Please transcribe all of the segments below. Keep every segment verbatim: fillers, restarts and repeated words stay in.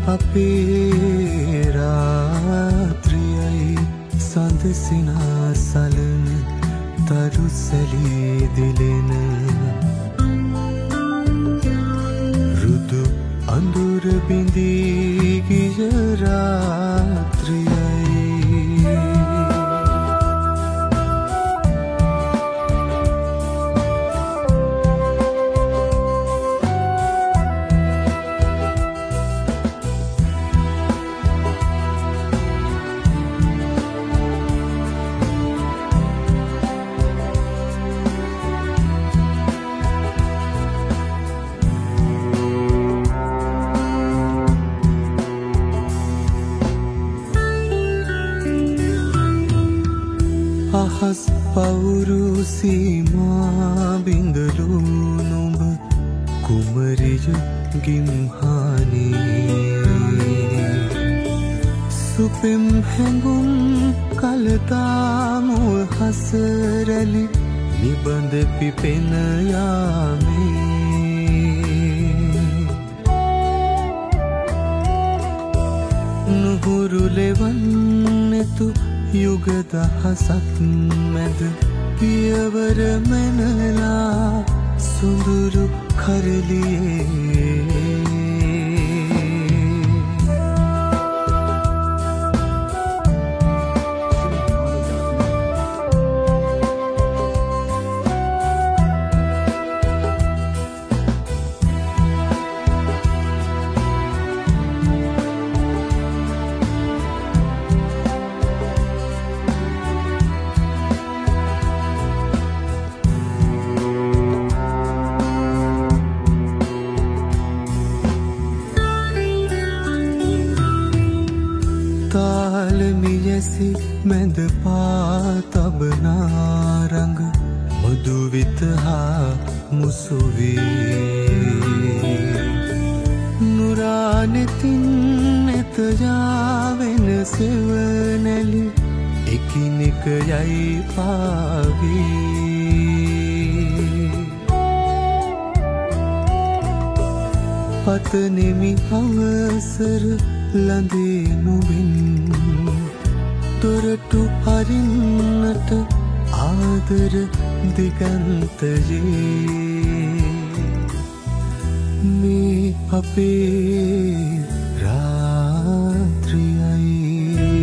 අපේ රාත්‍රියයි සඳ සිනාසලන තරුසැලී දිලෙන රුදු අඳුර බිඳී ගිය රාත්‍රියයි අහස් පවුරු සීමා බිඳලු නුඹ කුමරිය ගිම්හානී සුපෙම් හැඟුම් කලතාමුව හසරැලි නිබඳ පිපෙන යාමේ නුහුරු ලෙවන්නතු යුග දහසක් මැද පියවර මැනලා සුඳුරු කරලියේ තාලමියසි මැද පාතබනාරඟ මදුවිත හා මුසුවී නුරානෙතින් එතයාවෙන සෙවනැලි එකිනෙක යයි පාවී පතනෙමි අවසර ලඳේ නුබින් තොරටු හරින්නට ආදර දිගන්තයේ මේ අපේ රාත්‍රියයි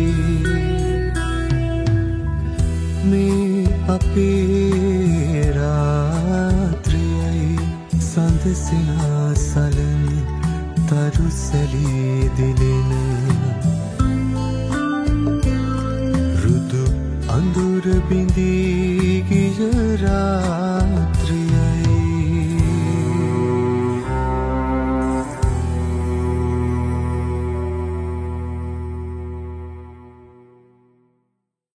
මේ අපේ රාත්‍රියයි සඳ සිනාසලන තරුසැලී දිලෙන රුදු අඳුර බිඳී